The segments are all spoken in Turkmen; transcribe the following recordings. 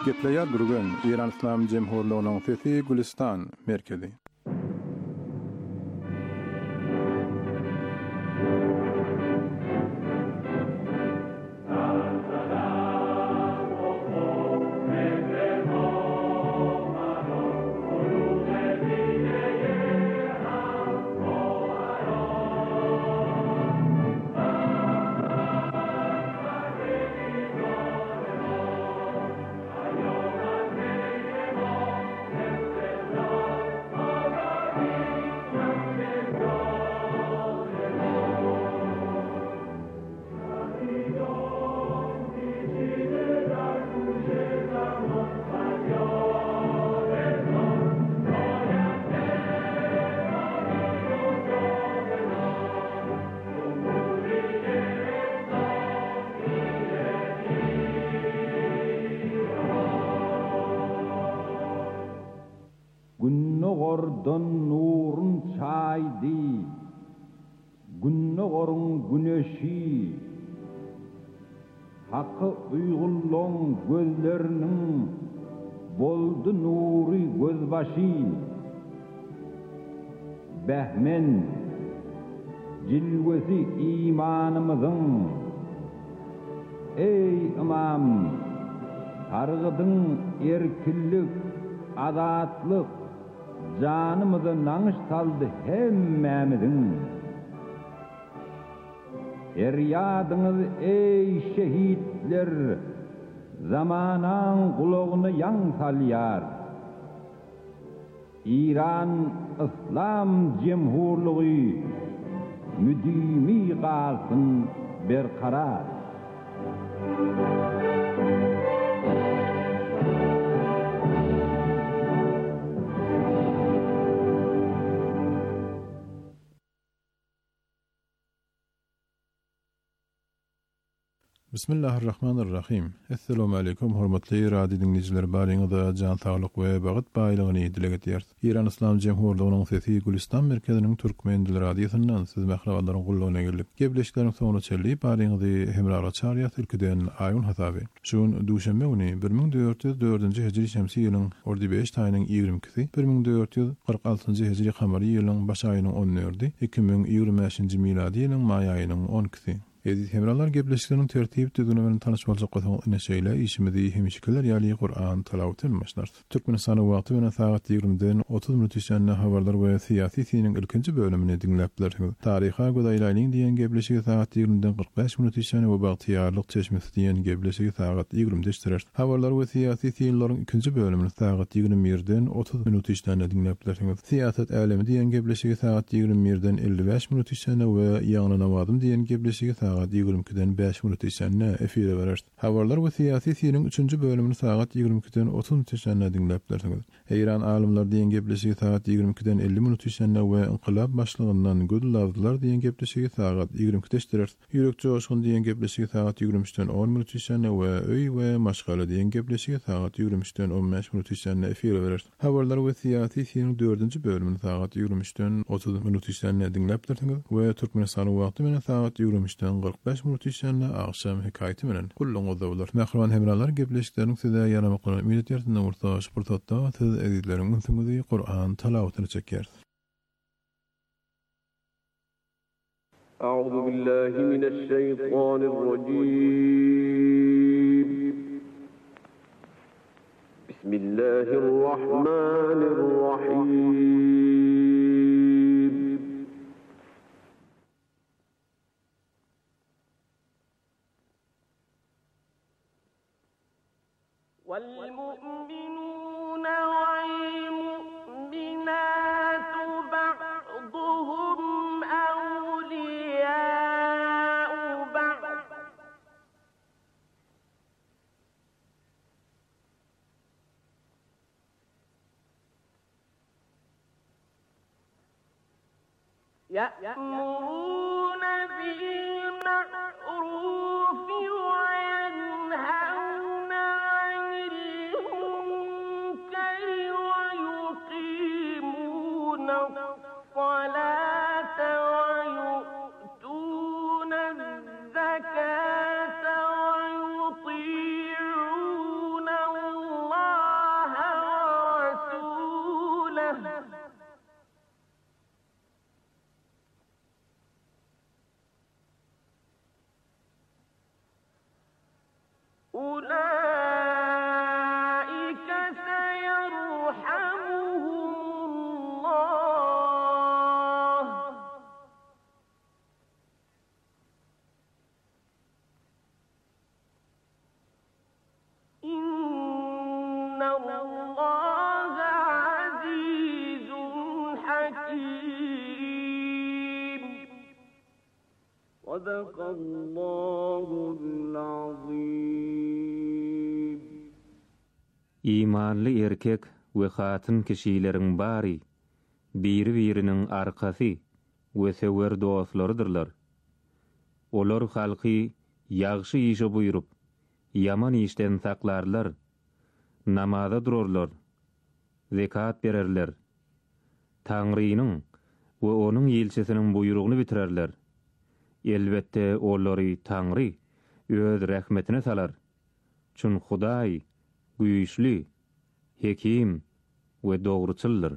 Gepleýär gürgen Iran İslam Jemhurlygynyň sesi Gülistan merkezi. Günnogordan nurun çaydı, günnogorun güneşi, hakkı uygulluğun gözlerinin boldu nuri gözbaşı. Behmen, cilvesi imanımızın, ey imam, targıdın erkillik, adatlık, canımızı nanış saldı hemmemizin. Eryadınız ey şehitler, zamanan kulağını yan salyar. İran İslam Cemhurluğu müdimi kalsın berkarar. Bismillahirrahmanirrahim. Assalamu alaykum hormatly radio dinleyijiler, baryňyza jan saglyk we bagyt baýlygyny dile getirýär. Iran İslam Jemhurlygynyň sesi Gülistan merkeziniň türkmen dil radiosyndan siz mährabanlaryň gullugyna gelip, gepleşikleriň soňuna çelip baryňyzy hemrara çarýat ülkeden aýyn hasaby. Şuň duşanbe güni 1404-nji hijri şemsi ýylyň 5 taýynyň 22-si, 1446-njy hijri kamary ýylyň baş aýynyň 14-ü, 2025-nji miladi ýylyň may aýynyň 12-si. Edit hemralar gepleşiklerinin tertip düzgününden tanışmalyk goýan ine şeýle işimizi hemişikler ýaly Qur'an tilawat etmişler. Türkmenistan wagty bilen saat 20-den 30 minut içinde habarlar we syýasy siniň ilkinji bölümini dinläpler. Taryha godaýlaryň diýen gepleşigi saat 20-den 45 minut içinde we bagtyýarlyk çeşmesi diýen gepleşigi saat 20-de iştirer. Habarlar we syýasy sinlaryň ikinji bölümini saat 21-den 30 minut içinde dinläpler. Siýasat älemi diýen gepleşigi saat 21-den 55 minut içinde we ýagny namazym diýen gepleşigi saat 22-den 5 minut içinde efire berer. Habarlar we syýasy siniň 3-nji bölümini saat 22-den 30 minut içinde dinläpler. Eýran alymlar diýen gepleşigi saat 22-den 50 minut içinde we inqilab başlygyndan gödülavdylar diýen gepleşigi saat 22-de iştirer. Ýürek joşgun diýen gepleşigi saat 23-den 10 minut içinde we öý we maşgala diýen gepleşigi saat 23-den 15 minut içinde efire berer. Habarlar we syýasy siniň 4-nji bölümini saat 23-den 30 minut içinde dinläpler we Türkmenistan wagty bilen saat 23-den 45 minut içinde akşam hikaýeti bilen gulluňyzda bolar. Mähraban hemralar gepleşikleriniň size ýaramaklyny ümit etýärdiň. Urta şurtatda siz editleriniň üstünde Qur'an tilawatyny çekýär. A'udhu billahi mineşşeytanirracim. Bismillahirrahmanirrahim. والمؤمنون والمؤمنات بعضهم أولياء بعض يأمرون بالمعروف وينهون عن المنكر ويقيمون الصلاة ويؤتون الزكاة ويطيعون الله أولئك سيرحمهم الله إن الله عزيز حكيم صدق الله العظيم. İmanlı erkek we hatyn kişileriň bary biri-biriniň arkasy we sewer dostlarydyrlar. Olar halky ýagşy işe buýrup, yaman işden saklarlar, namaza durarlar, zekat bererler, Taňrynyň we onuň ýelçisiniň buýrugyny bitirerler. Elbette olary Taňry öz rahmetine salar. Çün Hudaý güýçli, hekim we dogruçyldyr.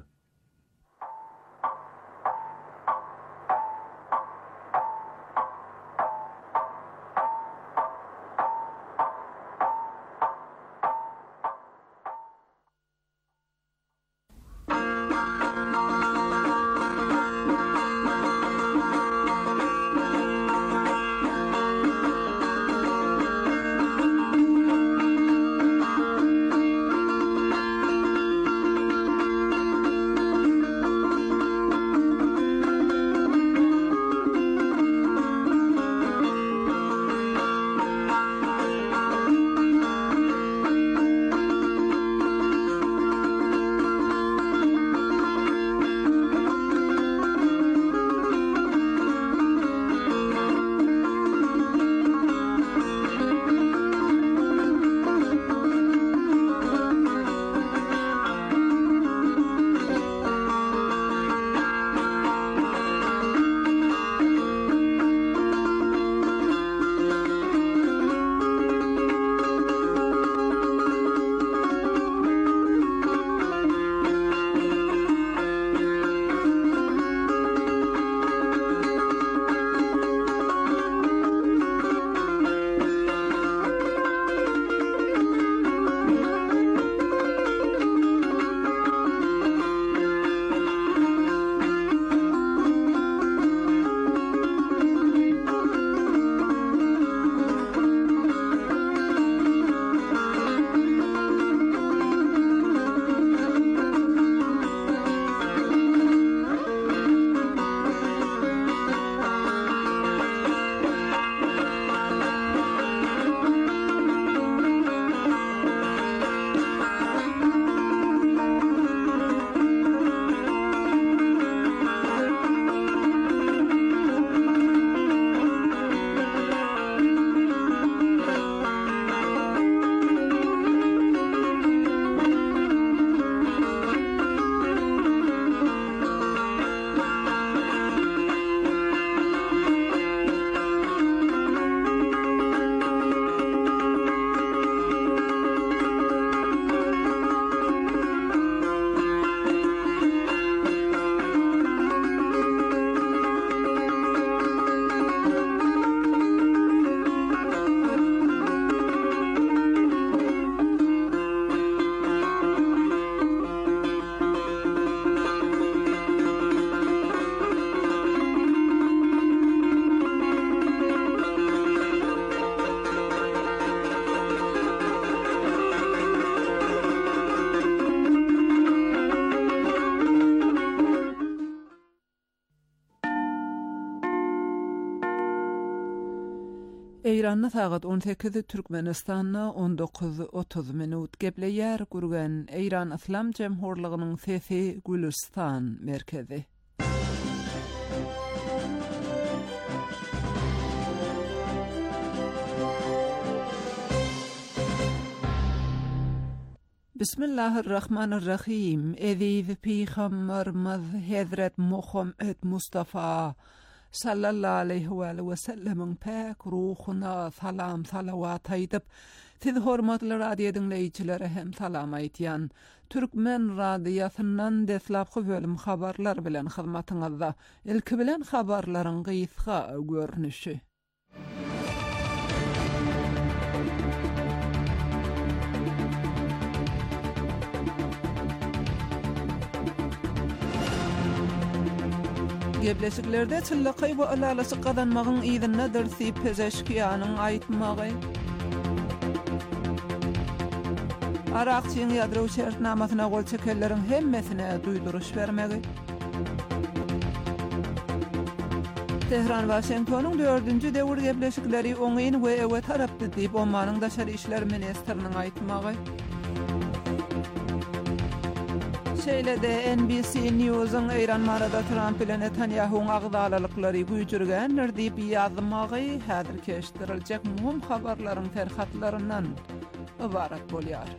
İran'da saat 18 Türkmenistan'da 19:30 minut gepleýär gurgan İran İslam Cemhurlygynyň sesi Gülistan merkezi. Bismillahirrahmanirrahim. Eziz Peygamberimiz Hazret Muhammed Mustafa sallallahu aleyhi ve sellem'in pek ruhuna salam salavat aýdyp, siz hormatly radio dinleýiçilere hem salam aýtýan. Türkmen radiosynyň deslapky bölüm habarlar bilen hyzmatyňyzda. Ilki bilen habarlaryň gysga görnüşi. Gebleşiklerde çyllyky we alalasy gadanmagyň ýygyna dyrsyp pezeşkiýanyň aýtmagy. Arakçyň ýadro şertnamasyna gol çekenleriň hemmesine duýduruş bermegi. Tehran Washingtonyň 4-nji döwür gebleşikleri oňyn we ewe tarapdy diýip omanyň daşary işler ministriniň aýtmagy. Şeýlede NBC News'un Eýran marada Trump bilen Netanyahu'ň agdalalyklary güýjürgenler diýip ýazmagy häzir keşdiriljek muhim habarlaryň terhatlaryndan ibarat bolýar.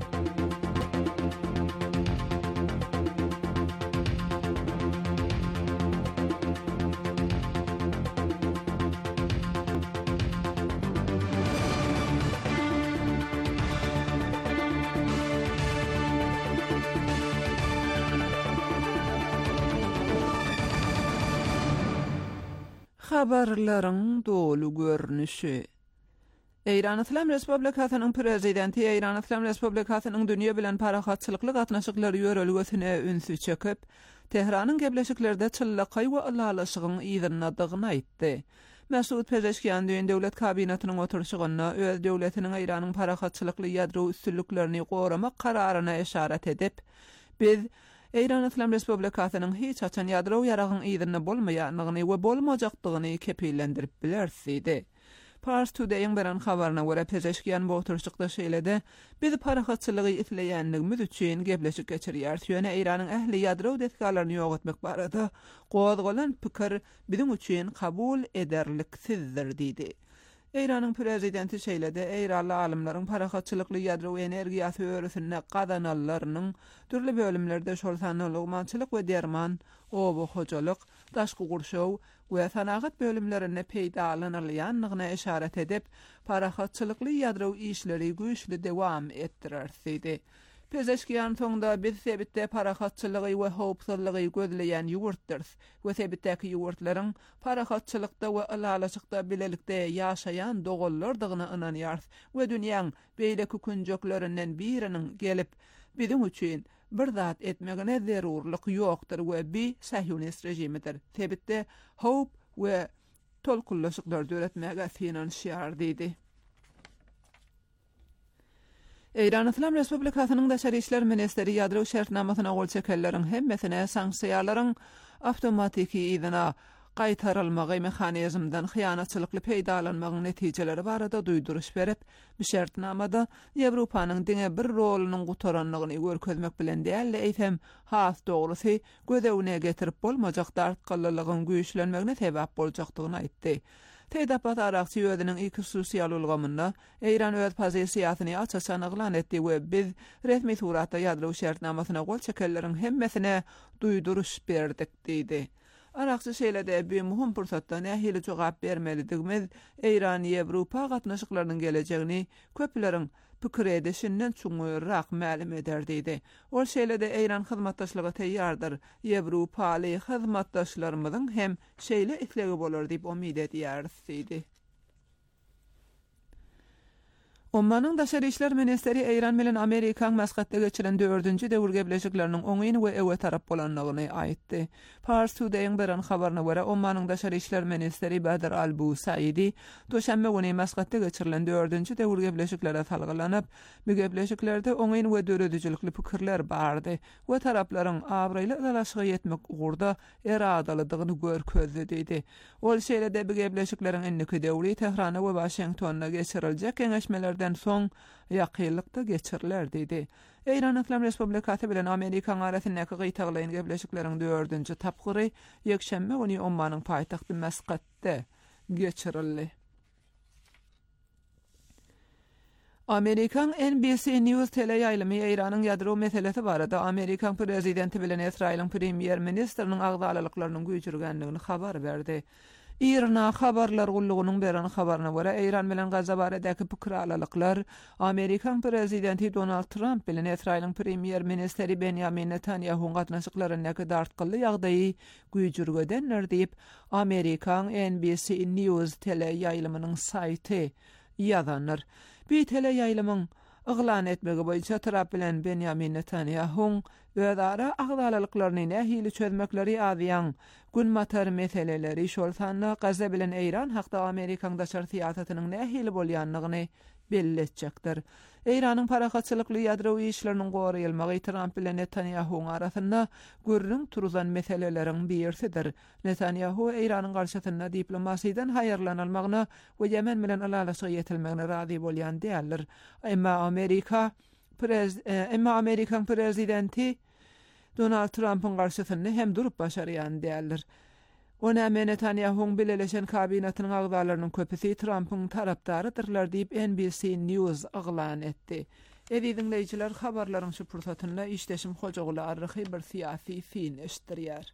Habarlaryň dolu görnüşi. Eýran Islam Respublikasynyň prezidenti Eýran Islam Respublikasynyň dünýe bilen parahatçylykly gatnaşyklary ýörelgesine ünsü çekip, Tehranyň gebleşiklerde çyllyky we alalaşygyň ýygynadygyny aýtdy. Mesut Pezeşkiýan döwlet kabinetiniň oturşygyna öz döwletiniň Eýranyň parahatçylykly ýadro üstünlüklerini goramak kararyna eşaret edip, biz Eýran Islam Respublikasynyň hiç açan ýadro ýaragyň ýygyny bolmaýanyny we bolmajakdygyny kepillendirip bilerdi. Pars Today'ın beren habaryna görä Pezeşkiýan bu oturşykda şeýlede biz parahatçylygy isleýänligimiz üçin gebleşik geçirýär. Şöne Eýranyň ähli ýadro detgalaryny ýogatmak barada gozgolan pikir bizim üçin kabul ederliksizdir diýdi. Eýranyň prezidenti şeýlede Eýranly alymlaryň parahatçylykly ýadro energiýasy öwrüsine gadananlarynyň türli bölümlerde şol sanalygmançylyk we derman, obu hojalyk, daşky gurşaw we sanagat bölümlerine peýda alynylýanlygyna eşaret edip, parahatçylykly ýadro işleri güýçli dewam etdirýärdi. Pezeşkiýan soňda biz sebitde parahatçylygy we howpsuzlygy gözleýän ýurtdyr we sebitdäki ýurtlaryň parahatçylykda we alalaşykda bilelikde ýaşaýan dogollardygyna inanýar we dünýäň beýleki künjöklerinden biriniň gelip bizim üçin bir zat etmegine zerurlyk ýokdur we bi sahyonist rejimidir. Sebitde howp we tolkullaşyklar döretmäge finansiýar diýdi. Eýran Islam Respublikasynyň daşary işler ministeri ýadro şertnamasyna gol çekenleriň hemmesine sanksiýalaryň awtomatik ýygyna gaýtarylmagy mehanizmden hyýanatçylykly peýdalanmagyň netijeleri barada duýduruş berip, bu şertnamada Ýewropanyň diňe bir rolunyň gutaranlygyny görkezmek bilen däl, eýsem has dogrusy gözewine getirip bolmajak dartgylylygyň güýçlenmegine sebäp boljakdygyny aýtdy. Teýdapat arakçy özüniň iki sosial ulgamynda Eýran öz pozisiýasyny açaçan eglan etdi we biz resmi suratda ýadro şertnamasyna gol çekenleriň hemmesine duýduruş berdik diýdi. Arakçy şeýlede bir muhim pursatda nähili jogap bermelidigimiz Eýran Ýewropa gatnaşyklarynyň gelejegini köpleriň pikir edişinden çuňyrak ma'lum eder diýdi. Ol şeýlede Eýran hyzmatdaşlyga teýýardyr. Ýewropaly hyzmatdaşlarymyzyň hem şeýle islegi bolar diýip umyt edýär diýdi. Omanyň daşary işler ministeri Eýran bilen Amerikaň Maskatda geçiren 4-nji döwür gebleşikleriniň oňyn we ewe tarap bolanlygyny aýtdy. Pars Today'ın beren habaryna görä Omanyň daşary işler ministeri Badr al-Busaidi doşanbe güni Maskatda geçirilen 4-nji döwür gebleşiklere salgylanyp, bu gebleşiklerde oňyn we döredijlikli pikirler bardy we taraplaryň awraýly dalaşyga ýetmek ugurda eradalydygyny görkezdi diýdi. Ol şeýlede bu gebleşikleriň enniki döwri Tehrana we Washingtonna geçiriljek kengeşmelerden soň ýakynlykda geçiriler diýdi. Eýran Islam Respublikasy bilen Amerikaň arasyndaky gyýtaglaýan gebleşikleriň 4-nji tapgyry ýekşembe güni Omanyň paýtagty Maskatda geçirildi. Amerikaň NBC News teleýaýlymy Eýranyň ýadro meselesi barada Amerikaň prezidenti bilen Israýlyň premier ministriniň agdalalyklarynyň güýjürgenligini habar berdi. İrna habarlar gullugynyň beren habaryna görä Eýran bilen Gaza baradäki pikir alalyklar Amerikaň prezidenti Donald Trump bilen Israýlyň premier ministeri Benjamin Netanyahu gatnaşyklarynyň dartgyly ýagdaýy güýjürgenler diýip Amerikaň NBC News teleýaýlymynyň saýty ýazanlar. Bu teleýaýlymyň ıglan etmegi boýunça Trump bilen Benjamin Netanyahu ödara agdalalyklaryny nähili çözmekleri adyan gün matar meseleleri şol sanna Gaza bilen Eýran hakda Amerikaň daşar siýasatynyň nähili bolýanlygyny belletjekdir. Eýranyň parakatçylykly ýadrowy işleriniň goraýylmagy Trump bilen Netanyahu arasynda görüň turulan meseleleriň birisidir. Netanyahu Eýranyň garşysynda diplomasiýadan haýyrlanylmagyna we Yemen bilen alalaşyk ýetilmegine razy bolýan diýerler. Emma Amerikaň prezidenti Donald Trump'ın garşysynda hem durup başarýan diýerler. Ona Netanyahu'nun belirleşen kabinetin agdalarının köpüsi Trump'ın tarapdarıdırlar deyip NBC News ıglan etti. Evi dinleyiciler habarların şu pursatynda işleşim hocagyly arryhy bir siyasi fin eşdirýär.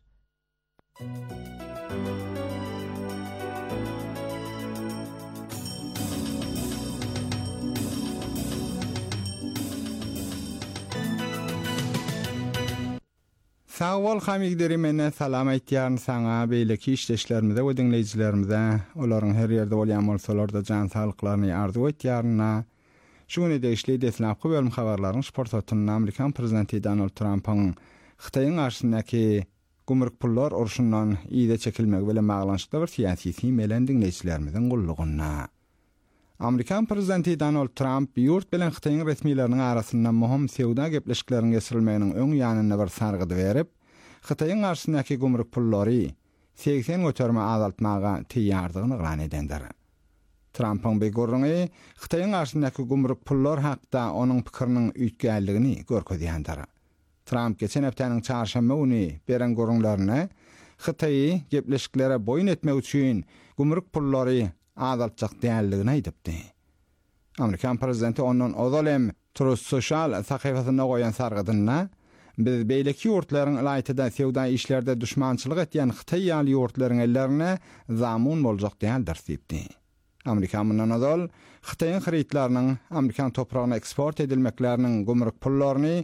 Sağ ol hamigderi menne salam aýtýaryn saňa beýleki işleşlerimize we dinleýijilerimize olaryň her ýerde bolýan bolsalar-da jan saglyklaryny arzu etýärna şuny da işleýdi esnapky bölüm habarlaryň sportatyny Amerikan prezidenti Donald Trump'ın Xitayň garşyndaky gümrük pullar urşundan ýyda çekilmegi bilen baglanşykda bir siýasy melen dinleýijilerimizin gullugyna. Amerikan prezidenti Donald Trump ýurt bilen Xitayň resmiýetleriniň arasynda muhim sewda gepleşikleriniň geçirilmeginiň öň ýanyna bir sargydy berip, Xitayň garşyndaky gümrük pullary 80 göterme azaltmaga tiýýardygyny ýalan edendir. Trump'ın begorryny Xitayň garşyndaky gümrük pullar hakda onuň pikiriniň üýtgänligini görkezýändir. Trump geçen heptäniň çarşamba güni beren gorunlaryna Xitaýy gepleşiklere boyun etmek üçin gümrük pullary azaltjak diýerligini aýdypdy. Amerikan prezidenti onuň ozalem Truth Social sahyfasyna goýan sargydyna biz beýleki ýurtlaryň ýatyda sewda işlerde düşmançylyk etýän Xitay ýaly ýurtlaryň ellerine zamun boljak diýildir diýipdi. Amerikan mundan ozal Xitaýyň xeritlarynyň Amerikan topragyna eksport edilmekleriniň gümrük pullaryny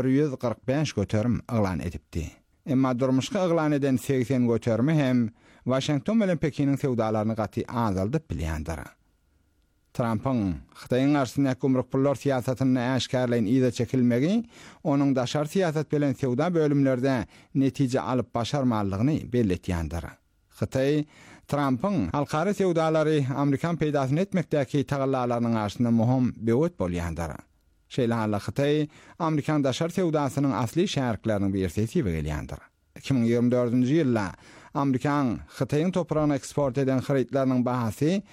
145 göterim ýalan edipdi. Emma durmuşga ýalan eden 80 göterimi hem Washington bilen Pekiniň sewdalaryny gaty azaldyp bilýändir. Trump'ın Xitayň garşyndaky gümrük pullar siýasatyny äşkarlaýyn ýyda çekilmegi, onuň daşar siýasat bilen sewda bölümlerde netije alyp başarmalygyny belletýändir. Xitay Trump'ın halkara sewdalary Amerikan peýdasyny etmekdäki tagallalarynyň arasynda muhim böwet bolýandyr. Şeýle Xitay Amerikan daşar sewdasynyň asly şärikleriniň birisi bolýandyr. 2024-nji ýylda Amerikan Xitaýyň topragyna eksport eden xeritlarynyň bahasy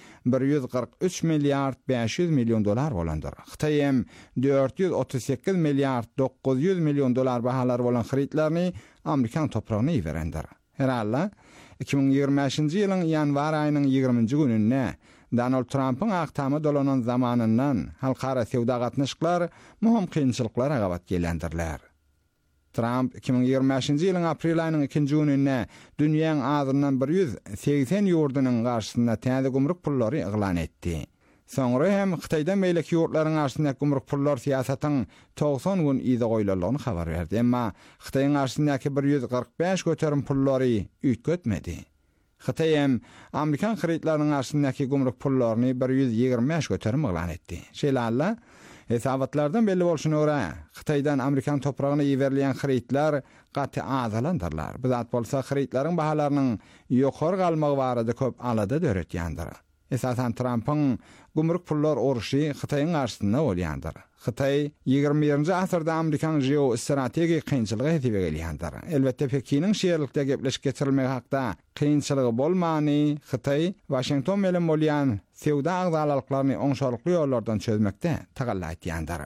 143 milyard 500 milyon dolar bolandyr. Xitaý hem 438 milyard 900 milyon dolar bahalary bolan xeritlaryny Amerikan topragyna ýerendir. Herhalde 2025-nji ýylyň ýanwar aýynyň 20-nji gününde Donald Trump'ın aktamy dolanan zamanyndan halkara sewda gatnaşyklar muhim kynçylyklara gabat gelýändirler. Trump 2025-nji ýylyň aprel aýynyň 2-nji gününde dünýäň azyndan 180 ýurdunyň garşysynda täze gümrük pullary ýalan etdi. Soňra hem Xitaydan beýleki ýurtlaryň arasynda gümrük pullar siýasatyň 90 gün ýyda goýulanlygyny habar berdi. Emma Xitaýyň arasyndaky 145 göterim pullary üýtgetmedi. Xitaý hem Amerikan xeritlarynyň arasyndaky gümrük pullaryny 125 göterim ýalan etdi. Şeýle hesabatlardan belli bolşuny görä, Xitaýdan Amerikan topragyna ýeberilýän xeritler gaty azalandylar. Bu zat bolsa xeritlaryň bahalarynyň ýokary galmagy barada köp alada döretýändir. Esasan Trump'ın gümrük pullar uruşy Xitaýyň garşysynda bolýandyr. Xitaý 21-nji asyrda Amerikan geostrategik kynçylygy hesap edilýändir. Elbetde Pekiniň şeýerlikde gepleşik geçirilmegi hakda kynçylygy bolmany, Xitaý Washington bilen bolýan sewda agdalalyklaryny oňşarykly ýollardan çözmekde tagalla etýändir.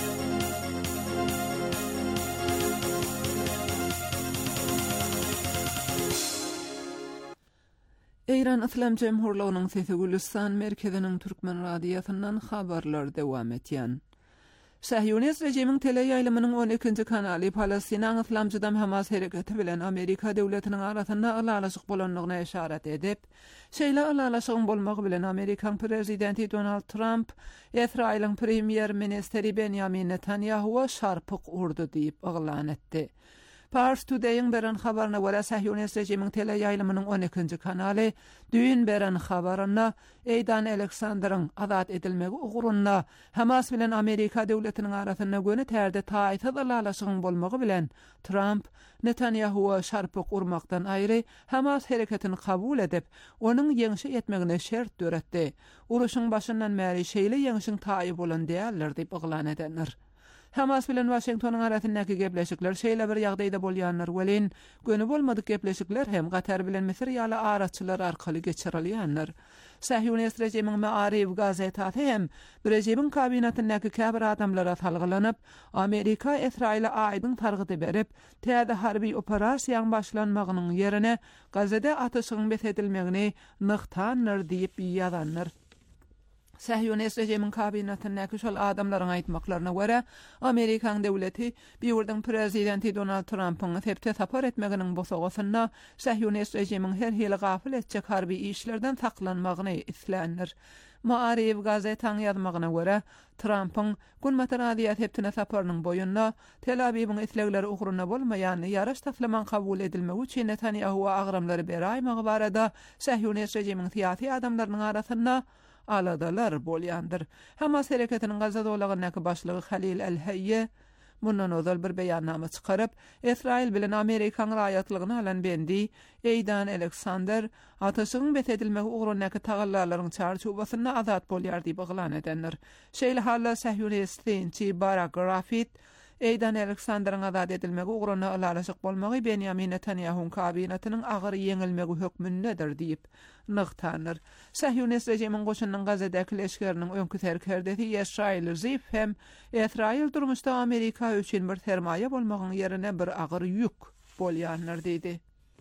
Eýran Islam Jemhurlygynyň sesi Gülistan merkeziniň türkmen radiýasyndan habarlar dowam etýän. Sahyonist rejimiň teleýaýlymynyň 12-nji kanaly Palestinaň Islamjydam Hamas hereketi bilen Amerika döwletiniň arasynda alalaşyk bolanlygyna işaret edip, şeýle alalaşygyň bolmagy bilen Amerikan prezidenti Donald Trump, Israýlyň premier ministeri Benjamin Netanyahu şarpyk urdy diýip ýalan etdi. Pars Today'ın beren habarına göre Sahyonist rejimin tele yayılımının 12. kanalı düğün beren habarına Eydan Alexander'ın azat edilmegi uğrunna Hamas bilen Amerika devletinin arasında göni terde taýta dalalaşygyň bolmagy bilen Trump Netanyahu'a şarpyk urmaktan aýry Hamas hereketini kabul edip onun ýeňişe etmegine şert döretdi. Uruşyň başyndan bäri şeýle ýeňişiň taýy bolan diýerler diýip oglan edenler. Hamas bilen Washingtonyň arasyndaky gepleşikler şeýle bir ýagdaýda bolýanlar welin göni bolmadyk gepleşikler hem Gatar bilen Misir ýaly araçylar arkaly geçirilýänler. Sahyonist rejimiň Ma'arif gazetasy hem rejimin kabinetindäki käbir adamlara talgylanyp Amerika Israil'e aýdyň targydy berip täze harby operasiýaň başlanmagynyň ýerine Gazada atyşyň besedilmegini nyktanlar diýip ýazanlar. Sahyonist rejimin kabinetindäki şol adamlaryň aýtmaklaryna görä, Amerikan döwleti biýurdyň prezidenti Donald Trump'yň tepde tapar etmeginiň bosagyna Sahyonist rejimiň her hili gafil etjek harby işlerden saklanmagyny islenir. Ma'arif gazetäň ýazmagyna görä, Trump'yň günmatar adiýat heptine saparynyň boýunda Tel Aviv'in islegleri ugruna bolmaýan ýaraş taslaman kabul edilmegi üçin Netanyahu'a agramlary beraýmagy barada Sahyonist rejimiň siýasy adamlarynyň arasynda aladalar bolýandyr. Hamas hereketiniň Gazada olagynyň başlygy Halil el-Hayye mundan özel bir beýannama çykaryp, Israil bilen Amerikanyň raýatlygyny alan bendi Eydan Alexander atyşyň besedilmegi ugrundaky tagallarlaryň çarçubasyna azat bolýar diýip oglan edenler. Şeýle halla Sahyonistçi Barak Rafit Eydan Alexander'ın azat edilmegi ugruna alalaşyk bolmagy Benjamin Netanyahu'nun kabinetiniň agyr ýeňilmegi hökmündedir diýip nyktanır. Sahyonist rejimin goşunyň Gazadaky leşkeriniň öňkü serkerdesi Yisrail Zif hem Israil durmuşda Amerika üçin bir sermaýe bolmagyň ýerine bir agyr ýük bolýanlar diýdi.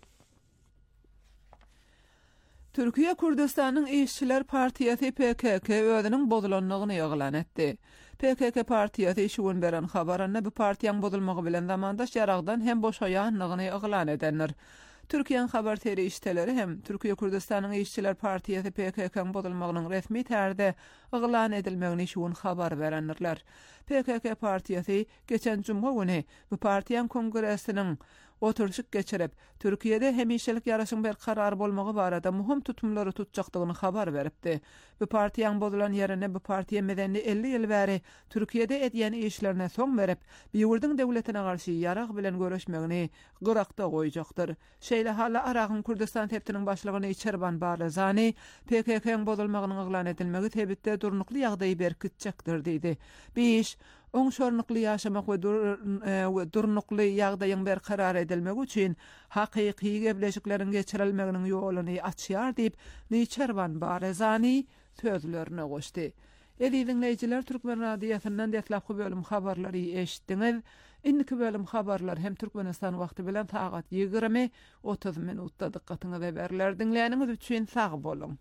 Türkiýe Kurdistanyň İşçiler Partiýasy PKK özüniň bozulanlygyny ýaglan etdi. PKK partiýasy şuwun beren habarynda bu partiýaň bozulmagy bilen zamandaş ýaragdan hem boşaýanlygyny ýaglan edenler. Türkiýanyň habar teri işçileri hem Türkiýe Kurdistanyň İşçiler Partiýasy PKK-nyň bozulmagynyň resmi tärde ýaglan edilmegini şuwun habar berenler. PKK partiýasy geçen juma güni bu partiýaň kongresiniň oturuşyk geçirip Türkiýede hemişelik ýaraşyň berkarar bolmagy barada muhim tutumlary tutjakdygyny habar beripdi. Bu partiýaň bozulan ýerine bu partiýa medenli 50 ýyl bäri Türkiýede edýän işlerine soň berip, biýurdyň döwletine garşy ýarag bilen görüşmegini gyrakda goýjakdyr. Şeýle hala Aragyn Kurdistan tepdiniň başlygyny Çerban Barzani PKK-nyň bozulmagynyň eglan edilmegi tebitde durnukly ýagdaý berkitjekdir diýdi. Beş oňşornukly ýaşamak we durnukly ýagdaýyň berkarar edilmegi üçin hakyky gepleşiklerin geçirilmeginiň ýoluny açýar diýip Çerban Barzani sözlerine goşdy. Dinleyijiler, Türkmen radiosynyň detlapky bölüm habarlary eşitdiňiz. Indiki bölüm habarlar hem Türkmenistan wagty bilen saat 20:30 minutda diqqatyňyza berler. Dinleýäniňiz üçin sag bolun.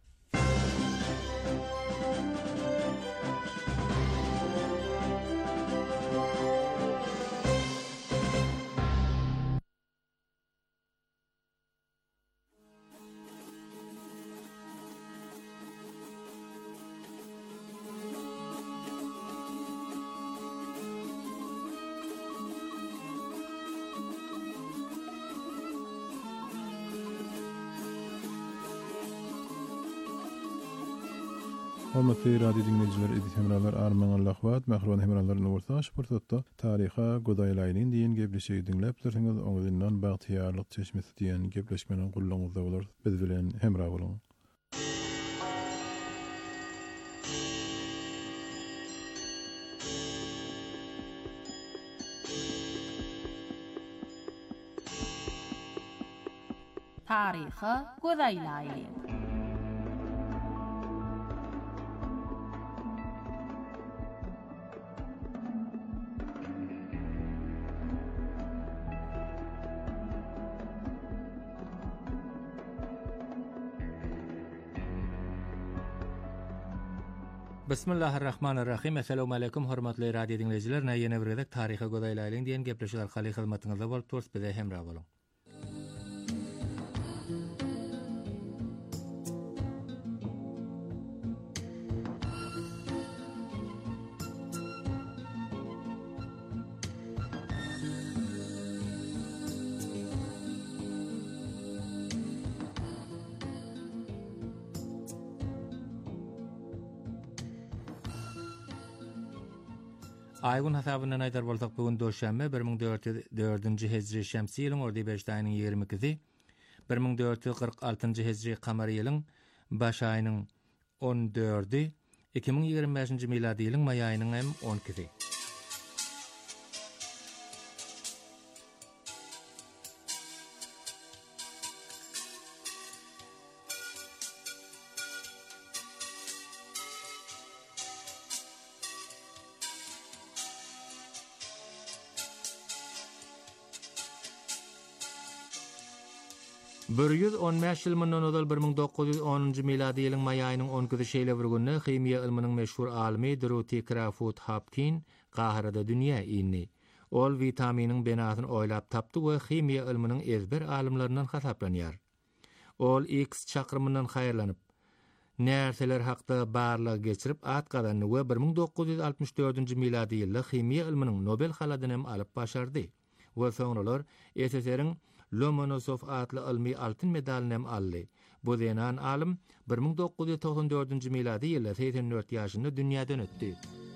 Hormatly radio dinleyijiler, edip arman Allahwat, mähruban hemralarlaryň ortaş pursatda taryha godaýlaryň diýen gepleşigi dinläp dursaňyz, oňundan bagtyýarlyk çeşmesi diýen gepleşmeniň gullaňyzda bolar. Biz bilen hemra bolun. Taryha godaýlaryň. Bismillahirrahmanirrahim. Assalamu alaykum hormatly radio dinleyijiler. Näýene bir gezek taryha godaýlaryň diýen gepleşik arkaly hyzmatyňyzda bolup turys, bize hemra bolun. Aygun hasabından aýdar bolsak bugun döşänme 1404-nji hejri şemsi ýylyň ordy 5 aýynyň 22-si 1446-njy hejri kamary ýylyň baş aýynyň 14-i 2025-nji miladi ýylyň may aýynyň hem 12-si. Bürüz 15 ýyl mundan ödel 1910-njy miladi ýylyň may aýynyň 10-nji şeýle bir günde chemiýa ilminiň meşhur alimy Dorothy Crawford Hopkins gahrada dünýä indi. Ol vitaminiň benasyny oýlap tapdy we chemiýa ilminiň ezber alimlerinden hasaplanýar. Ol X çakrymyndan haýyrlanyp nerseler hakda barlyg geçirip at gadany we 1964-nji miladi ýylda chemiýa ilminiň Nobel haladyny hem alyp başardy. We soňralar SSR-iň Lomonosov adly ilmi altyn medalyny hem aldy. Bu denan alim 1994-nji miladi ýylda 84 ýaşynda dünýäden ötdi.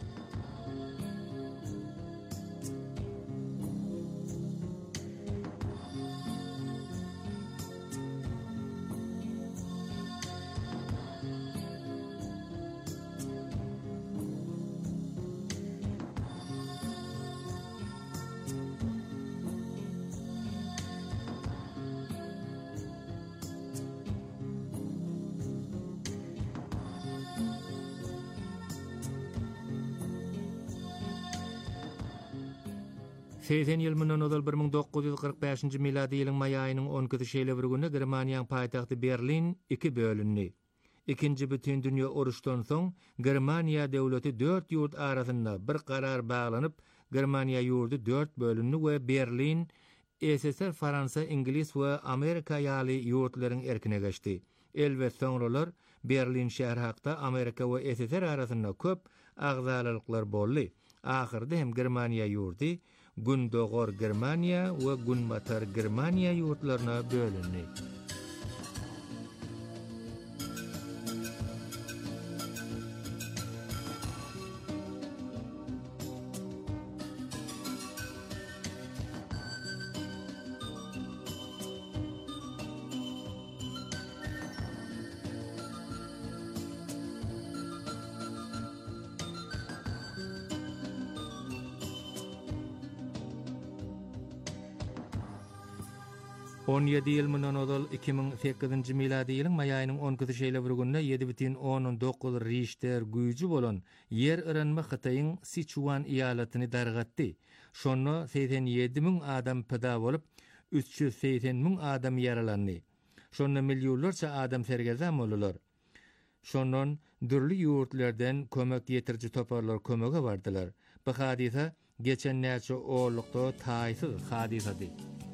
Seysen ýylmyndan ödel 1945-nji miladi ýylyň may aýynyň 10-nji şeýle bir günde Germaniýanyň paýtagty Berlin 2 bölündi. Ikinji bütün dünýä uruşdan soň Germaniýa döwleti 4 ýurt arasynda bir karar baglanyp Germaniýa ýurdy 4 bölündi we Berlin SSR, Fransa, Ingilis we Amerika ýaly ýurtlaryň erkine geçdi. Elbet soňralar Berlin şäheri hakda Amerika we SSR arasynda köp agzalyklar boldy. Ahyrda hem Germaniýa ýurdy Gündogor Germaniýa we Günbatar Germaniýa ýurtlaryna bölündi. On 17 ýyl mundan ödel 2008-nji miladi ýylyň may aýynyň 10-nji şeýle bir günde 7,9 Richter güýji bolan yer örenme Hytaýyň Sichuan ýalatyny dargatdy. Şonda 87.000 adam peda bolup 380.000 adam yaralandy. Şonda milliýonlarça adam sergezam boldular. Şondan dürli ýurtlardan kömek ýetirji toparlar kömege bardylar. Bu hadisa geçen näçe oğlukda taýsyz hadisady.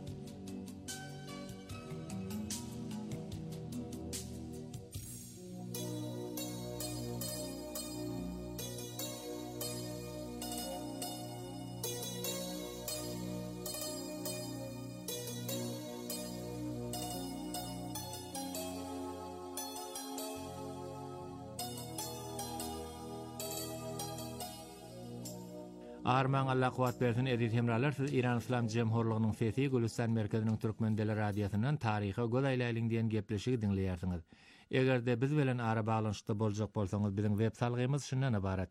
Arman Allah kuwat bersin edit hemralar siz İran İslam Cemhurluğunyň sesi Gülistan merkeziniň Türkmen dili radiosynyň taryhy godaýlaýlyň diýen gepleşigi dinleýärsiňiz. Egerde biz bilen ara baglanyşda boljak bolsaňyz biziň web salgymyz şundan ibarat: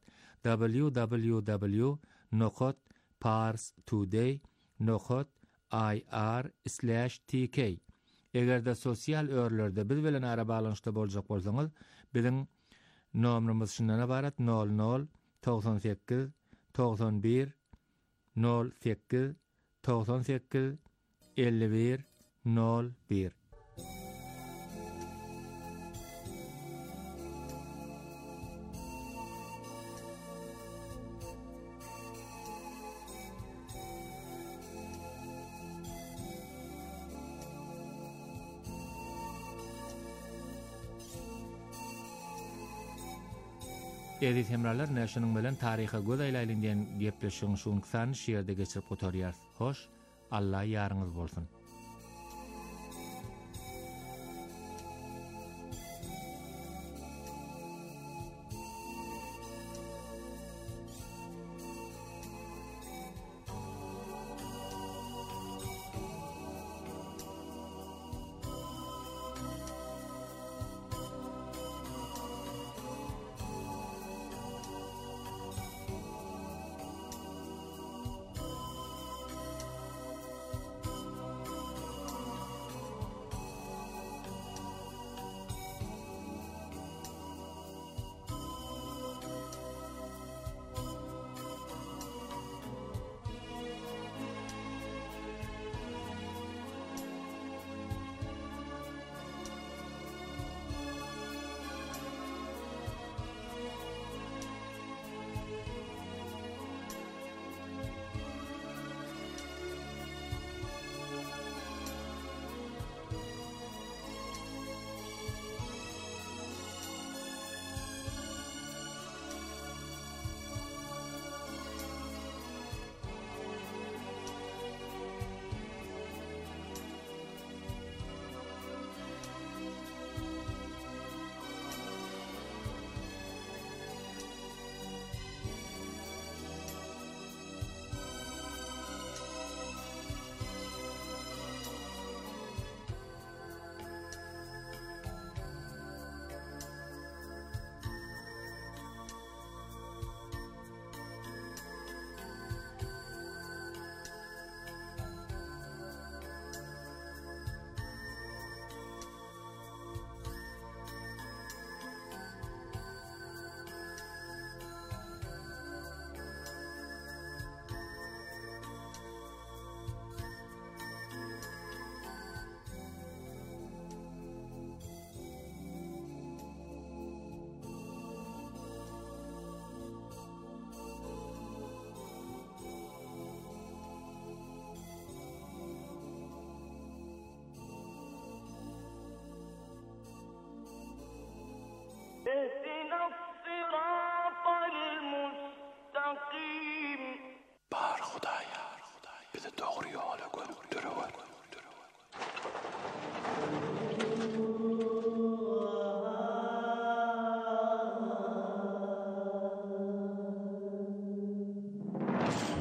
www.parstoday.ir/tk. Egerde sosial örlerde biz bilen ara baglanyşda boljak bolsaňyz biziň nomrymyz şundan ibarat: 00 98 91 08 98 51 01. Edit hemralar näşiniň bilen taryha godaýlaýlyň diýen gepleşiň şuňsan şeýerde geçirip gotarýar. Hoş, Allah ýaryňyz bolsun.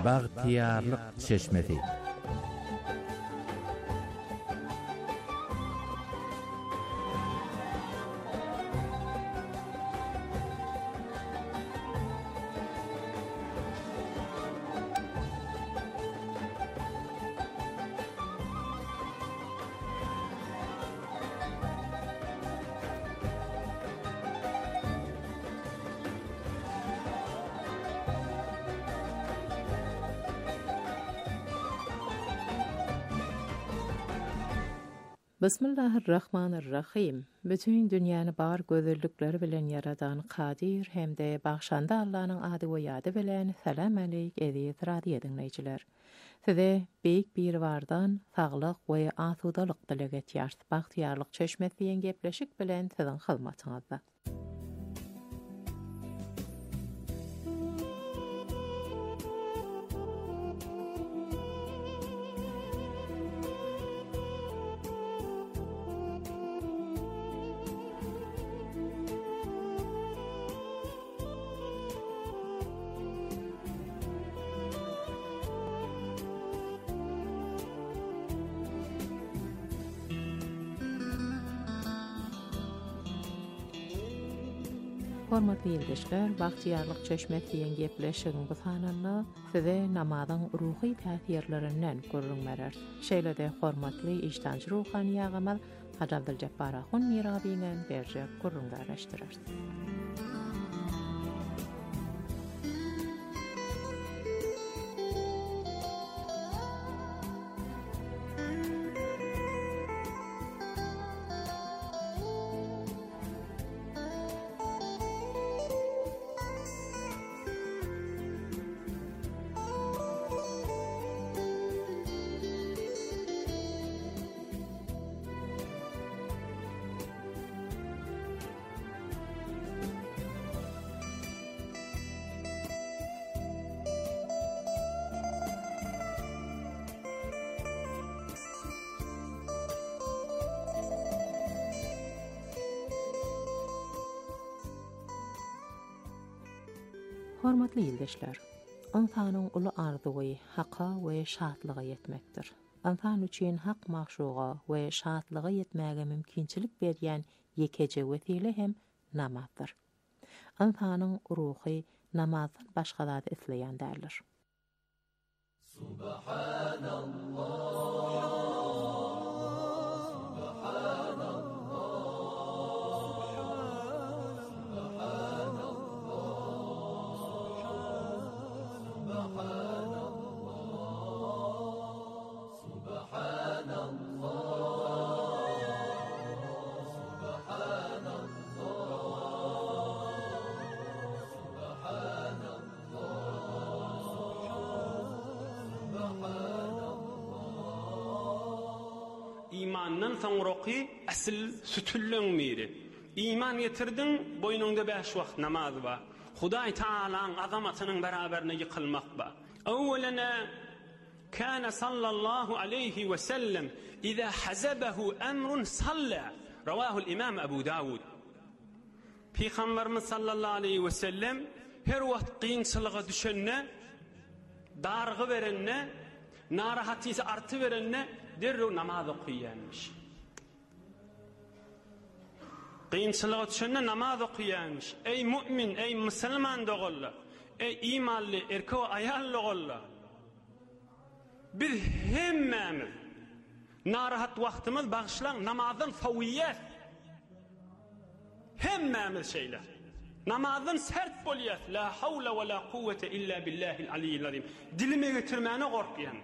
Baghtiyarlyk çeşmesi. Bismillahirrahmanirrahim. Bütün dünýäni bar gözellükleri bilen yaradan Kadir hemde bagşanda Allah'ın ady we ýady bilen salam aleyk edip radio dinleýijiler. Size beýik bir wardan saglyk we asudalyk dilek etýär. Baghtiyarlyk çeşmesi ýen gepleşik bilen siziň hyzmatyňyzda. Hormatly ýerleşler, baghtiyarlyk çeşmesi ýen gepleşigiň bu sananda size namazyň ruhy täsirlerinden görünmeler. Şeýle-de hormatly işdançy ruhany ýagamaz Hacı Abdülcebbar Ahun Mirabi bilen berjek görünýärleşdirer. Hormatly ýerleşler, insanyň uly arzuwy hakka we şatlyga ýetmekdir. Insan üçin hak magşuga we şatlyga ýetmäge mümkinçilik berýän ýekeje wesile hem namazdyr. Insanyň ruhy namazdan başga zat isleýän dälir. Subhanallah. İmandan soňraky asyl sütüllüň miri. İman getirdin, boýnunda 5 wagt namaz bar. Hudaý Taalaň azamatynyň beraberine ýykylmak bar. Awwalana kana sallallahu aleyhi ve sellem iza hazabahu amrun salla. Rawahu al-Imam Abu Dawud. Peygamberimiz sallallahu aleyhi ve sellem her wagt kynçylyga düşenne, dargy berenne, narahatysy arty berenne derrew namaz okuýanmış. Kynçylyga düşenne namaz okuýanmış. Ey mümin, ey musulman dogalla, ey imanly erkek we ayal dogalla. Biz hemmemiz narahat wagtymyz bagşlan namazyň fawiýet. Hemmemiz şeýler. Namazyň sert bolýar. La hawla we la quwwete illa billahil aliyyil azim. Dilime getirmäne gorkýan.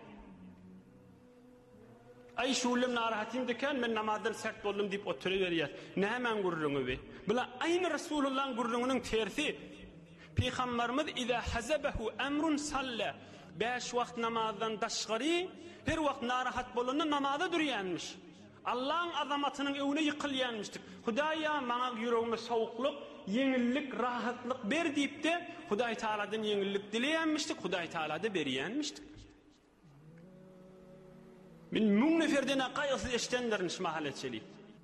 Ay şulim narahatim diken men namazdan sert boldum dip oturuverýär. Nämen gurrungy be? Bula aýny Rasulullah'ın gurrungynyň tersi. Peygamberimiz iza hazabahu amrun salla. 5 wagt namazdan daşgary her wagt narahat bolanda namaza durýanmış. Allah'ın azamatynyň öwüne ýykylýanmışdyk. Hudaýa maňa ýüregime sowukluk, ýeňillik, rahatlyk ber diýipde Hudaý Taaladan ýeňillik dileýänmişdik. Hudaý Taala da berýänmişdik. Min münneferden qaýsy eşdenlerin mahaletçeli.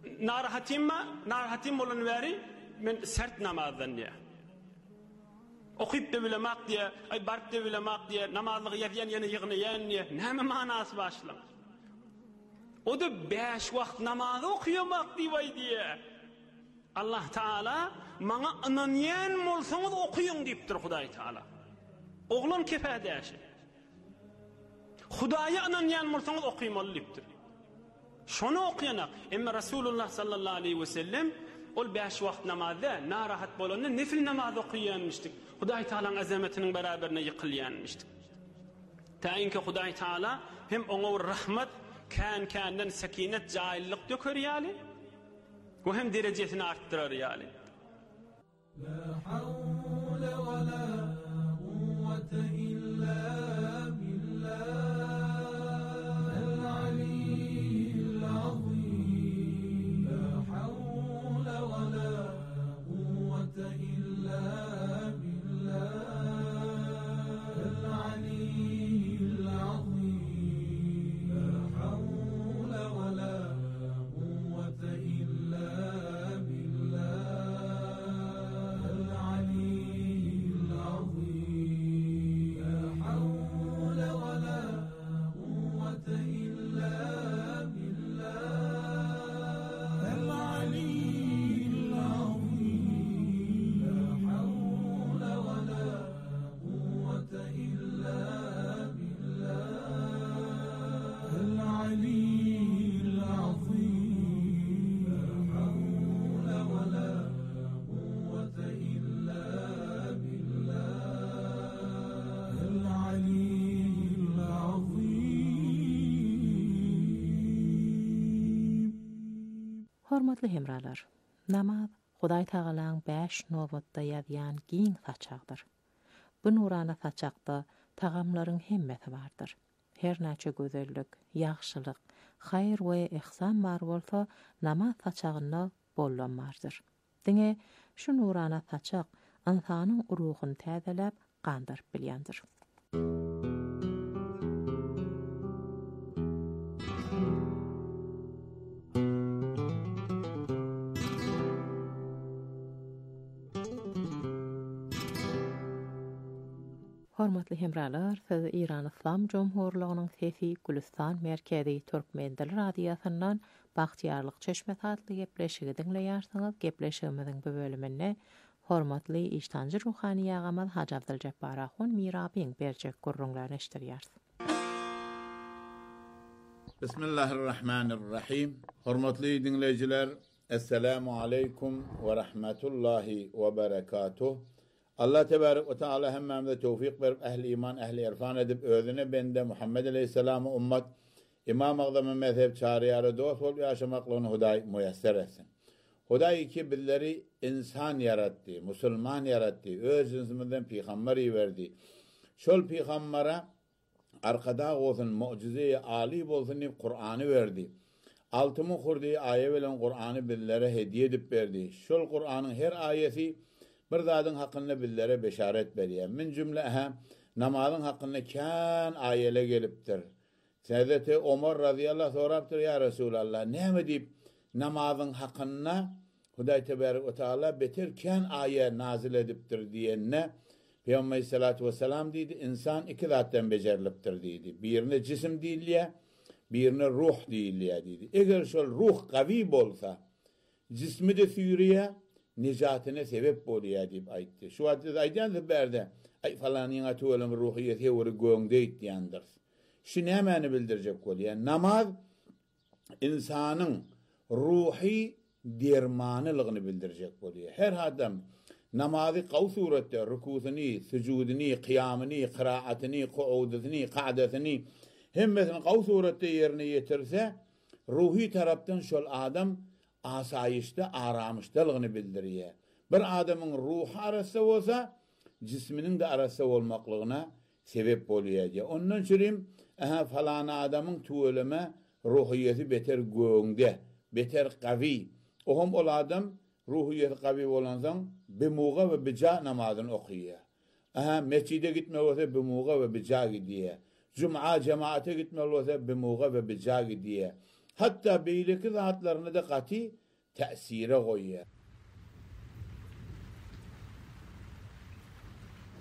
Narahatim bolan bäri men sert namazdan ýa. Okuyup da bilemek diye, ay barıp da bilemek diye, namazlık yediyen yine yığınayan diye, näme manası başlan? O da 5 vakt namazı okuyamak diye. Allah Teala, mana inanyan bolsaňyz okuyun diýipdir Hudaý Teala. Oğlan kefäde ýaşy. Hudaýa inanyan bolsaňyz okuýmaly diýipdir. Şonu okuyanak. Emma Rasulullah sallallahu aleyhi ve sellem ol 5 wagt namazda narahat bolanda nefil namaz okuýanmışdyk. Hudaý Taalaň azamatiniň beraberine ýykylýanmışdyk. Taýinki Hudaý Taala hem oňa rahmat, kan-kandan sakinet, jaýyllyk dökerýäli we hem derejesini artdyrarýaly. La hawla we la quwwata illa billah. Hormatly hemralar, namaz Hudaý Taalaň 5 nowatda ýazýan giň saçagdyr. Bu nurana saçakda tagamlaryň hemmeti bardyr. Her näçe gözellik, ýagşylyk, haýr we ihsan bar bolsa, namaz saçagyna bollanmardyr. Diňe şu nurana saçak insanyň ruhyny täzelep gandyryp bilýändir. Hormatly hemralar, siz İran İslam Jomhurlygynyň Sesi Gülistan merkezi Türkmen dili radiýasyndan Bagtyarlyk çeşme tatly gepleşigi dinleýärsiňiz. Gepleşigimiziň bu bölüminde hormatly iştancı ruhani ýagamyz Haji Abdyljabar Ahun mirabiň berjek gurrunlaryny eşdirýäris. Bismillahirrahmanirrahim. Hormatly dinleýijiler, assalamu aleykum we rahmetullahi we berekatuh. Allah tebarek ve teala hemmemize tevfik verip ehli iman, ehli irfan edip özüne bende Muhammed aleyhisselam'ı ummat İmam Azam'ı mezhep çağrıyarı dost ol yaşamaklarını Hudaý müyesser etsin. Hudaý ki bizleri insan yarattı, musulman yarattı, öz cinsimizden peygamber verdi. Şol peygambere arkada olsun, mucize-i âli bolsun deyip Kur'an'ı verdi. Altımı kurduğu aye bilen Kur'an'ı bizlere hediye edip verdi. Şol Kur'an'ın her ayesi bir zadın hakkında bizlere beşaret berýär. Min cümle namazın hakkında kän ayele gelipdir. Hazreti Ömer radıyallahu sorapdyr, ya Resulallah, näme diýip namazın hakkında Hudaý tebarek ve teala beter kän aye nazil edipdir diýenne Peygamber sallallahu aleyhi ve sellem diýdi, insan iki zatdan bejerilipdir diýdi. Birini cisim diýilýär, birini ruh diýilýär diýdi. Eger şol ruh gawy bolsa, cismi de süýrýär, nijatyna sebep bolýar diýip aýtdy. Şu wagtda aýdýandy berde, ay falanyň atölüm ruhiýet hewri göňde diýendir. Şu nämäni bildirjek bolýar? Namaz insanyň ruhi dermanylygyny bildirjek bolýar. Her adam namazy gaw suratda rukusyny, sujudyny, qiyamyny, qiraatyny, qu'udyny, qa'datyny hemmesini gaw suratda ýerine ýetirse, ruhi tarapdan şol adam asayişde, aramışdalygyny bildirýär. Bir adamyň ruhy arasy bolsa, cisminiň de arasy bolmaklygyna sebep bolýar. Ondan çürim, falan adamyň tuğulama ruhiýeti beter göňde, beter gawy. Ohum ol adam ruhiýeti gawy bolansaň, bimuga we bija namazyny okuyýar. Mescide gitme bolsa bimuga we bija gidýär. Cuma cemaate gitme bolsa bimuga we bija gidýär. Hatta beýleki zatlaryna da gaty täsire goýýar.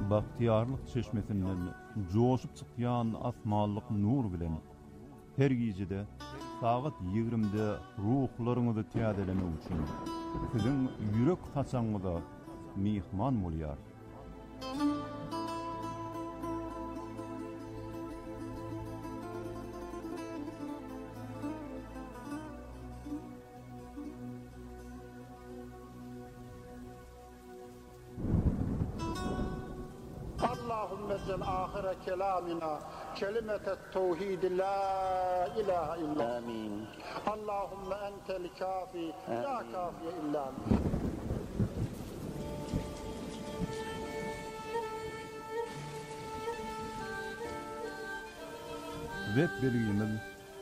bahtiyarlık çeşmesinden coşup çıkyan asmanlık nur bilen her gecede saat 20'de ruhlarınızı tiyadeleme için sizin yürek haçanıda mihman bolyar. اللهم اجعل آخر كلامنا كلمة التوحيد لا إله إلا آمين. اللهم أنت الكافي لا كافي إلا أنت. Web bilgimiz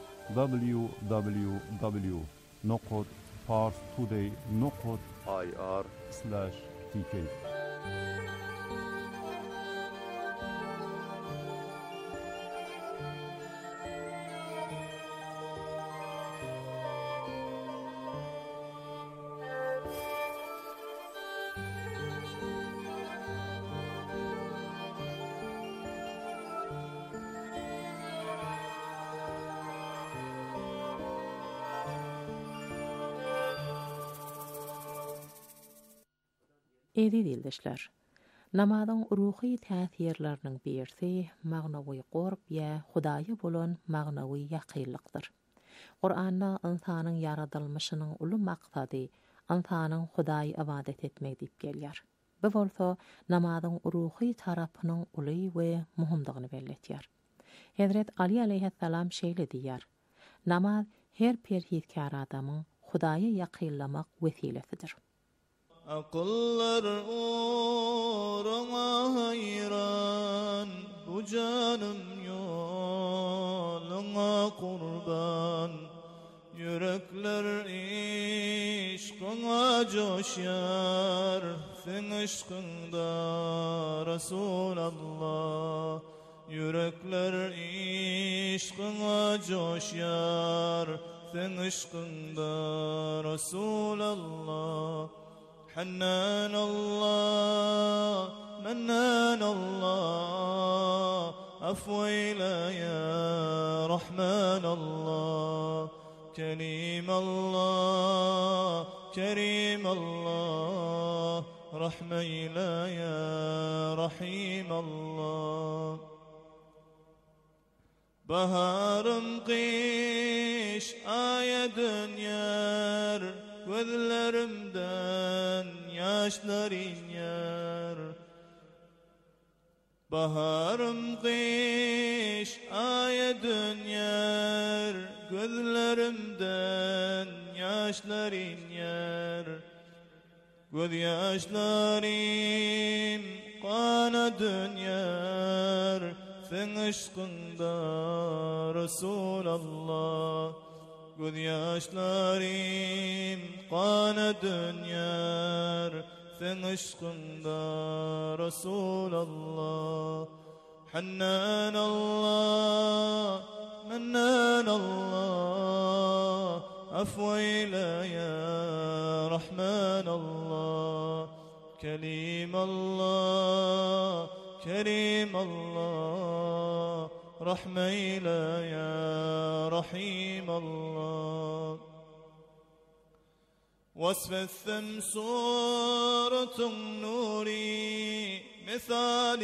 www.parstoday.ir/tk. Edi dildeşler. Namadan ruhi täsirleriniň birsi magnawy gorp ýa Hudaýa bolan magnawy ýakynlykdyr. Qur'anda insanyň yaradylmaşynyň uly maksady insanyň Hudaýy ibadet etmek diýip gelýär. Bu bolsa namazyň ruhi tarapynyň uly we muhimdygyny belletýär. Hazrat Ali aleyhissalam şeýle diýär: Namaz her perhitkar adamyň Hudaýa ýakynlamak wesilesidir. Akıllar uğruna hayran, bu canım yoluna kurban. Yürekler işkına coşar, sen aşkında Resulallah. Yürekler işkına coşar, sen aşkında Resulallah. حنان الله منان الله أفويلا يا رحمن الله كريم الله كريم الله رحميلا يا رحيم الله بهارم قيش آية دنيار gözlerimden yaşlar iner. Baharım kış aya döner, gözlerimden yaşlar iner. Göz yaşlarım kana döner, sen aşkında Resulallah. Göz yaşlarım kana döner, sen aşkında Resulallah. Hannan Allah, mennan Allah, afweyle ya Rahman Allah. Kelim Allah, kerim Allah, rahmeyle ya Rahim Allah. وصف الشمس صورة نوري مثال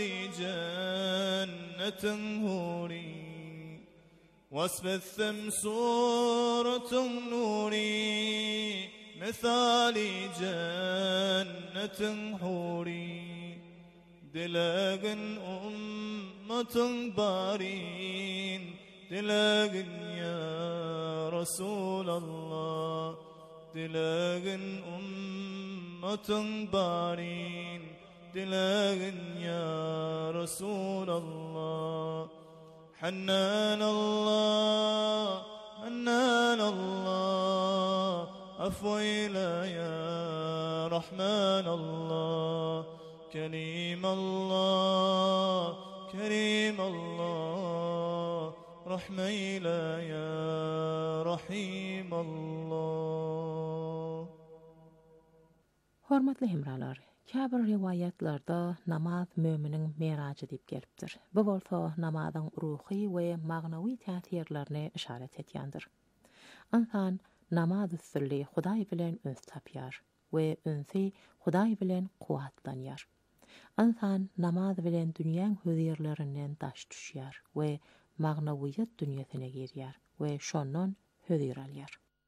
جنة هوري. وصف الشمس صورة نوري مثال جنة هوري. دلاغن أمة بارين دلاغن يا رسول الله. دلاغن أمة بارين دلاغن يا رسول الله. حنان الله حنان الله أفويلا يا رحمن الله. كريم الله كريم الله رحميلا يا رحيم الله. Hormatly hemralar, Käbir rivayetlarda namaz müminin meracı dip gelipdir. Bu bolsa namazın ruhi we magnawi täsirlerine işaret etýändir. Insan namaz üstünli Hudaý bilen üns tapýar we ünsi Hudaý bilen kuwatlanýar. Insan namaz bilen dünýäň hözirlerinden daş düşýär we magnawiýat dünýäsine girýär we şondan hözir alýar.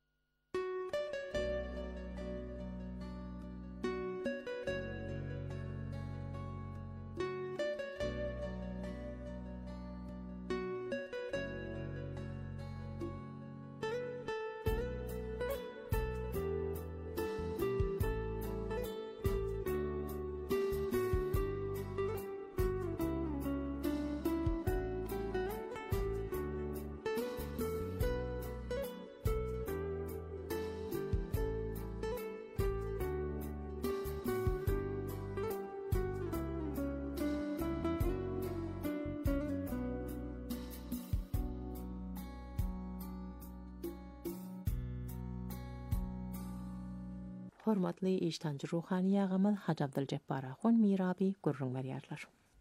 Hormatly iştancı ruhani ağamız Hacı Abdülcebbar Ahun Mirabi gurrun berýärler.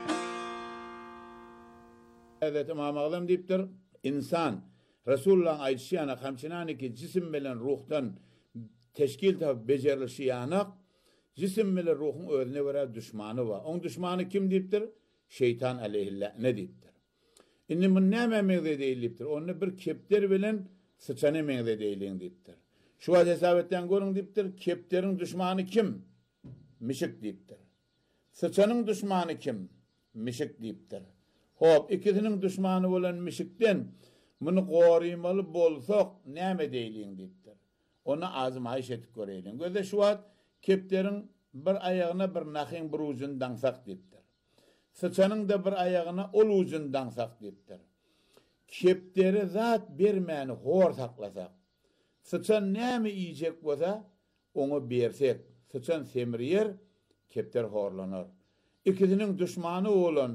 Evet İmam Azam dipdir. İnsan Resulullah'ın aytışýana hamçinani ki cisim bilen ruhtan teşkil tab becerilişi ýanyk cisim bilen ruhun özüne göre düşmany bar. Oň düşmany kim dipdir? Şeytan aleyhillâne dipdir. Inni bu näme meňze diýilipdir? Onu bir kepter bilen sıçany meňze diýilin dipdir. Şu wagt hesabetden görün dipdir. Kepteriň düşmany kim? Mişik dipdir. Sıçanyň düşmany kim? Mişik dipdir. Hop, ikisinin düşmanı bolan mişikden bunu gorymaly bolsak näme diýilin dipdir. Onu azmaýyş etip göreýin. Göze şu wagt kepteriň bir aýagyna bir nahyň bir ucun daňsak dipdir. Sıçanyň da bir aýagyna ol ucun daňsak dipdir. Kepleri zat bermäni hor saklasak. Sıçan näme iýjek bolsa, onu bersek, sıçan semirýär, kepter horlanar. İkisinin düşmanı bolan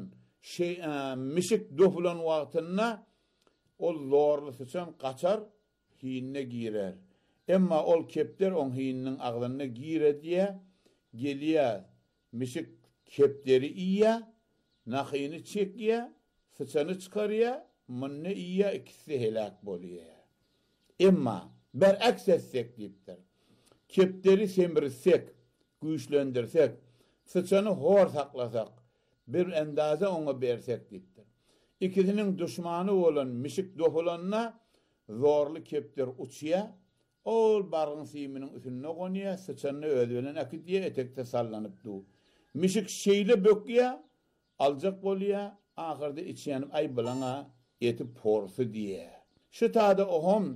mişik dofulan wagtynda ol zorly sıçan kaçar, hiýine girer. Emma ol kepter on hiýiniň aglyna girediýe, gelýär. Mişik kepteri iýe, nahyny çekýär, sıçany çykarýar, munny iýe ikisi helak bolýar. Emma beraks etsek dipdir. Kepteri semirsek, güýçlendirsek, sıçany hor saklasak, bir endaza ona bersek dipdir. İkisinin düşmanı bolan mişik dohulanna zorly kepter uçýa, ol bargyň siminiň üstüne gonýa, sıçany özi bilen akitýe etekde sallanyp du. Mişik şeýle bökýä, aljak bolýa, ahyrda içýänip ay bilana etip porsy diýe. Şu tada ohom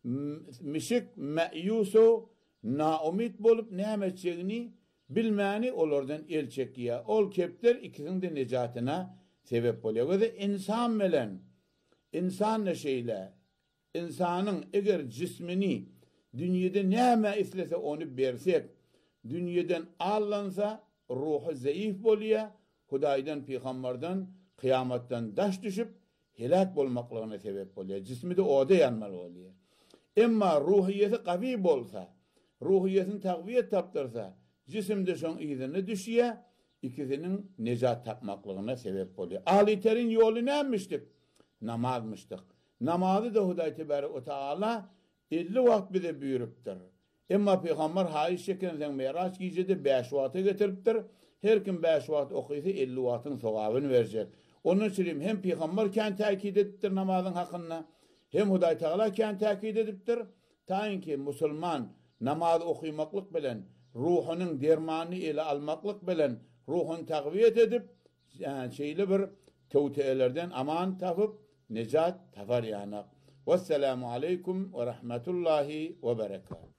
mişik me'yusu naumit bolup näme etjegini bilmäni olardan el çekýär. Ol kepter ikisiniň de nejatyna sebep bolýar. Göze insan bilen insan neşeyle insanyň eger jismini dünýede näme islese onu bersek, dünýeden allansa ruhu zayıf bolýar, Hudaýdan peýgamberden kıyamatdan daş düşüp helak bolmaklygyna sebep bolýar. Jismi de oda ýanmaly bolýar. Emma ruhiyeti qawi bolsa, ruhiyetini taqwiyet tapdyrsa, jisimde şoň ýerine düşýär, ikisiniň nejat tapmaklygyna sebep bolýar. Aliterin ýoly nämişdik? Namazmışdyk. Namazy da Hudaý tebarek we taala 50 wagt bize buyurupdyr. Emma peýgamber haýyş çeken Meraç gecede 5 wagta getiripdir. Her kim 5 wagt okuysa 50 wagtyň sowabyny berjek. Onun için hem peýgamber kan täkid etipdir namazyň hakyna, hem Hudaý Taala kan täkid edipdir. Taýinki musulman namaz okuýmaklyk bilen ruhunyň dermany ile almaklyk bilen ruhun taqwiyet edip şeýle bir tewtelerden aman tapyp nejat tapar ýanyk. Vesselamu aleykum ve rahmetullahi ve berekatuhu.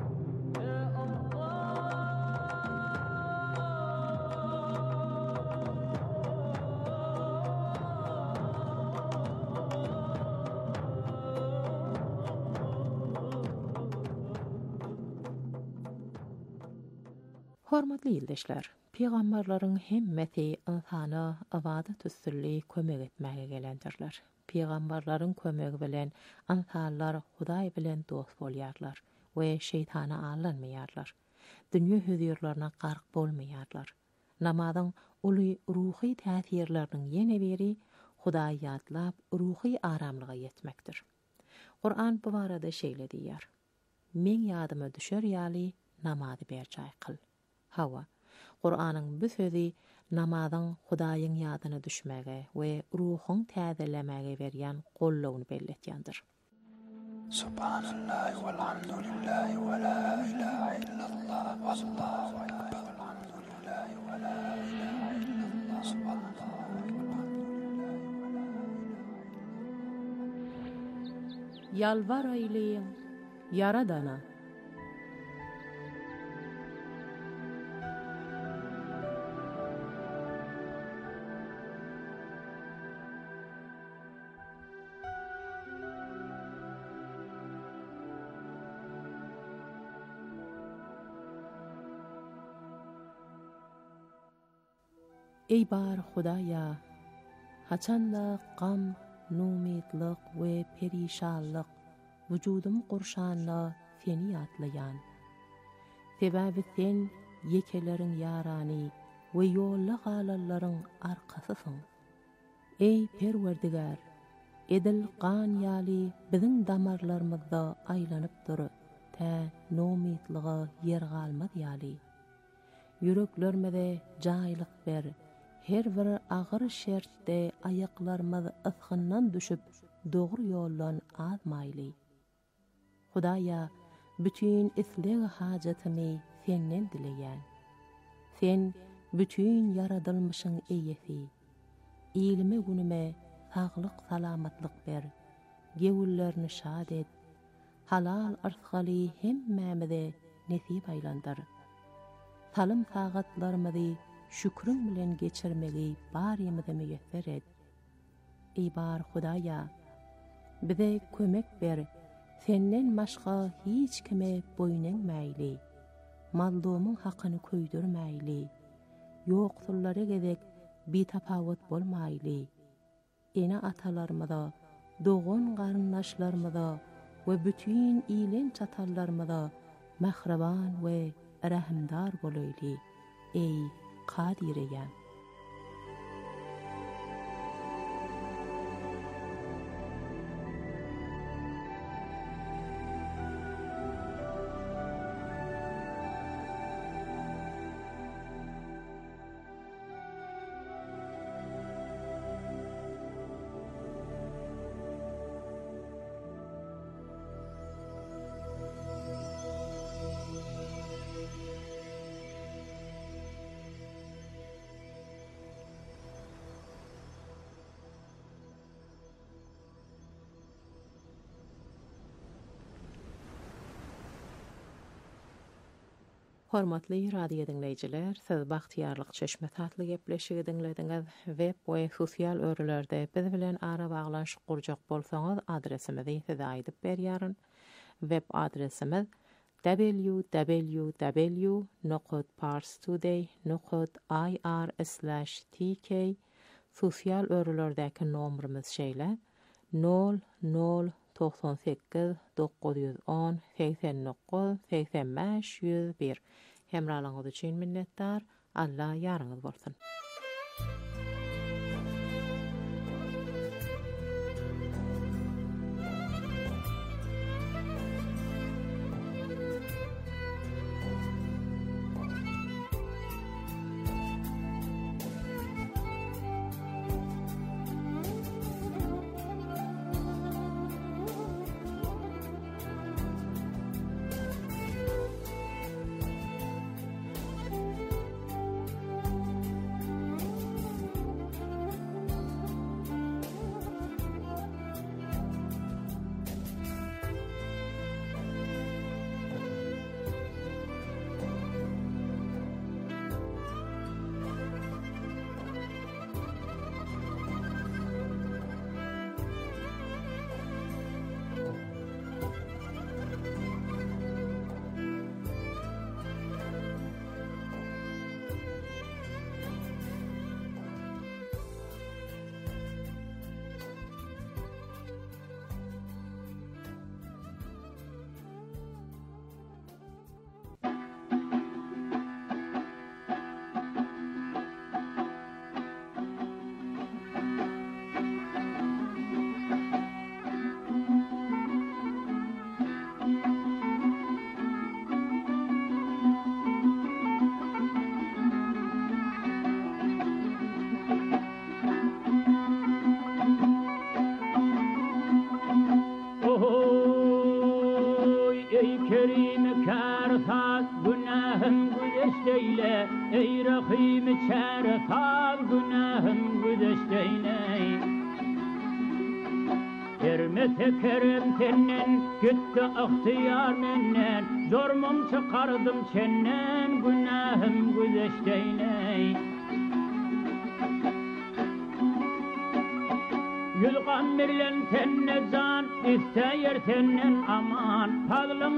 Hormatly ýoldaşlar, peýgamberleriň hemmeti insana ibadat üstünli kömek etmäge gelendirler. Peýgamberleriň kömegi bilen insanlar Hudaý bilen dost bolýarlar we şeytana allanmaýarlar. dünýe hödürlerine gark bolmaýarlar. Namazyň uly ruhy täsirleriniň ýene biri Hudaý ýatlap ruhy aramlyga ýetmekdir. Qur'an bu barada şeýle diýär: "Men ýadyma düşer ýaly namazy berçay kıl." Hawa, Qur'anyň bu sözi namazyň Hudaýyň ýadyna düşmäge we ruhyň täzelemege berýän gollawyny belletýändir. Subhanallah walhamdulillah wa la ilaha illallah wallahu akbar. Alhamdulillah wa la ilaha illallah subhanallah. Yalvar eyleyin Yaradana. Ey bar Hudaýa, haçanda gam, numitlik we perişanlyk wujudum gurşanla seni ýatlaýan. Sebäbi sen ýekeleriň ýarany we ýolla galallaryň arkasysyň. Ey Perwerdigar, edil gan ýaly biziň damarlarymyzda aýlanyp dur, tä numitliga ýer galmaz ýaly. Yüreklerimize jaýlyk ber. Her bir agyr şertde ayaklarymyz ısgyndan düşüp dogry ýoldan azmaýly. Hudaýa, bütün isleg hajatymy senden dileýän. Sen bütün yaradylmışyň eýesi. Ilme günüme saglyk salamatlyk ber. Gewüllerini şad et. Halal arzgaly hemmämize nesip aýlandyr. Salym sagatlarymyzy şükrün bilen geçirmegi barymyzy müýesser et. Ey bar Hudaýa, bize kömek ber. Senden başga hiç kime boýunmaýly. Mazlumyň hakyny köýdürmäýli. Ýoksullara gezek bitapawut bolmaýly. Ene atalarymyza, dogan garyndaşlarymyza we bütün ilen çatallarymyza mähreban we rahimdar bolaýly. Ey Kadireyem. Hormatly radio dinleyijiler, siz Bagtyarlyk çeşme tatly gepleşigi dinlediňiz. Web we sosial örelerde biz bilen ara baglaş gurjak bolsaňyz adresimizi size aýdyp berýäryn. Web adresimiz www.parstoday.ir/tk. Sosial örelerdäki nomrymyz şeýle 0098 910 89 85 101. Hemralaňyz üçin minnetdar. Allah ýarňyz bolsun. kerim kâr günahım güdeşteyle ey rahim kâr günahım güdeşteyle Ermete kerem tennen gitti ihtiyar menden zormum çıkardım senden günahım güdeşteyle Yılgan birlen tenne zan isteyer tennen aman